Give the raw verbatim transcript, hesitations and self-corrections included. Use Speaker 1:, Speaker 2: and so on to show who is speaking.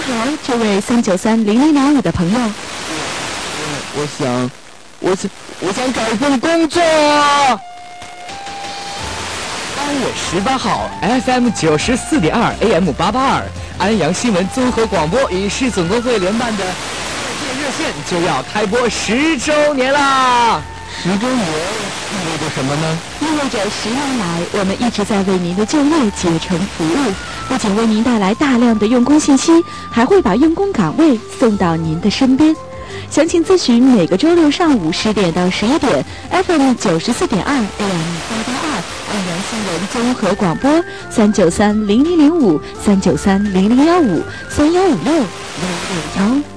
Speaker 1: 好，这位三九三零零零五的朋友。
Speaker 2: 我我想，我想，我想找一份工作。
Speaker 3: 八月十八号 ，F M 九十四点二 A M 八八二，安阳新闻综合广播与市总工会联办的在线热线就要开播十周年啦！
Speaker 2: 十周年意味着什么呢？
Speaker 1: 意味着十年来，我们一直在为您的就业竭诚服务，不仅为您带来大量的用工信息，还会把用工岗位送到您的身边。详情咨询每个周六上午十点到十一点 ，F M 九十四点二 A M 八八二，安阳新闻综合广播三九三零零零五三九三零零幺五三幺五六六六幺。